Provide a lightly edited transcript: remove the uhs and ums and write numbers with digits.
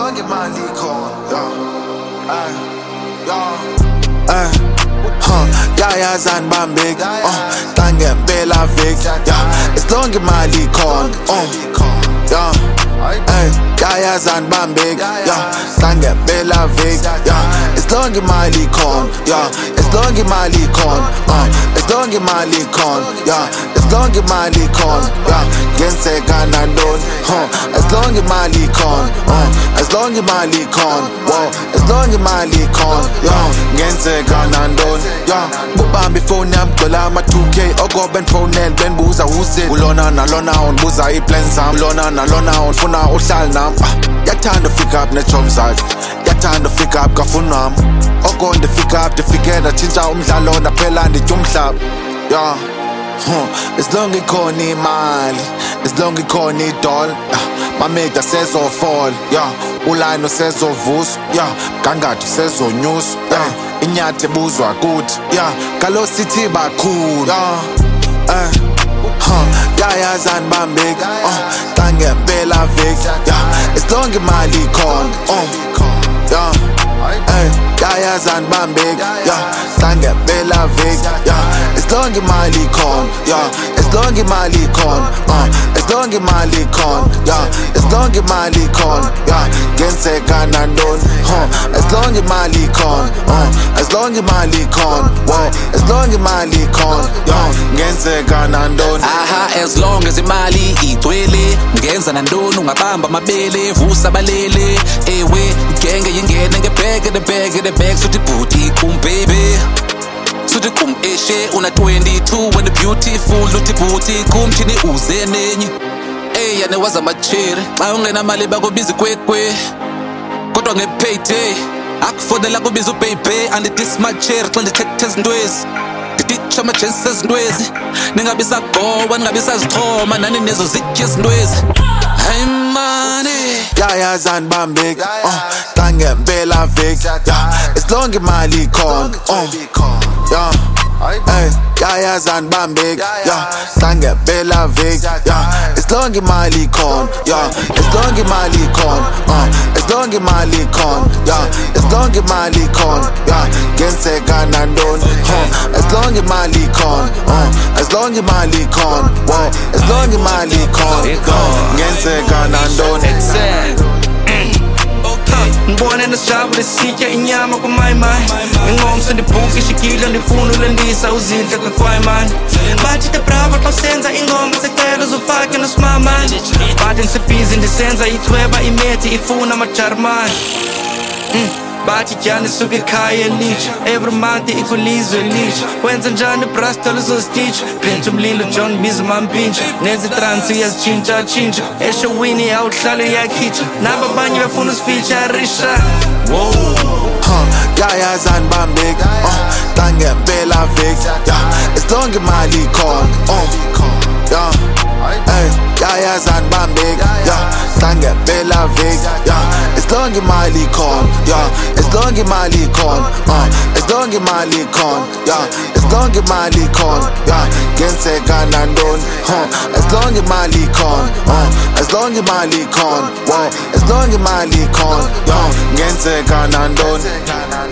long imali ikhona yayazani bambeki xa ngempela veki as long imali ikhona yayazani bambeki xa ngempela veki as long imali ikhona as long imali ikhona as long imali ikhona as long imali ikhona ngenzeka nantoni as long imali ikhona as long imali ikhona as long imali ikhona ngenzeka nantoni bubamba ifoni yami gcwele ama-2K okobe ndifowunele bendibuza use ulona nalona undibuza ii-plans zam lona nalona undifuna uhlale nam yathanda ufika up neetshomi zakhe yathanda ufika up kafuni wam oko ndifika up ndifike ndatshintsha umdlalo ndaphela nditya umhlaba as long ikhona imali as long ikhona idola mameda sezofola uline usezovuswa mgangatho usezonyuswa inyathi ebuzwa kuthi kalo sithi bakhulu yayazani bambeki xa ngempela veki as long imali ikhona yayazani bambeki xa ngempela veki as long imali ikhona as long imali ikhona as long imali ikhona as long imali ikhona ngenzeka nantoni as long imali ikhona as long imali ikhona as long imali ikhona ngenzeka nantoni as long as imali igcwele ngenza nantoni ungabamba amabele vusa balele ewe igenge yingene ngebheke the bag suthi booty kum baby suthi kum eshe una 22 when the beautiful uthi booty kum thini uze nenye yane waza machere xa ungenamali bakubiza kwekwe kodwa ngepayday akufonela kubiza ubaby andidismachere xa ndithethe ezintwezi ndititsha amajensi ezintwezi ningabi sagowa ningabi sazixhoma nani nezo zitye ezintwezi hayi mani yayazani bambeki xa ngempela veki as long imali ikhona yayazani bambeki xa ngempela veki as long imali ikhona as long imali ikhona as long imali ikhona as long imali ikhona ngenzeka nantoni as long imali ikhona as long imali ikhona as long imali ikhona ngenzeka nantoni ngibone nesijabule sitya inyama kumayimani ingomso ndibhuka ishikile ndifuna ulendisa uzidle kakwayimani bathi the bravo xa usenza ingoma secela uzufake nosimamani bathi ndisebhizi ndisenza ithweba imethi ifuna amajarmani bathi tyani suka ekhaya elitsha every month ikwilizwe elitsha wenza njani ibrastol uzostitsha phethe umlilo john biza mampintsha nezi transi uyazitshintshatshintsha eshowini yawuhlala uyakhitsha nabo abanye befuna usifitsharisha yayazani bambeki xa ngempela veki as long imali ikhona yayazani bambeki xa ngempela veki as long imali ikhona as long imali ikhona as long imali ikhona as long imali ikhona ngenzeka nantoni as long imali ikhona as long imali ikhona as long imali ikhona ngenzeka nantoni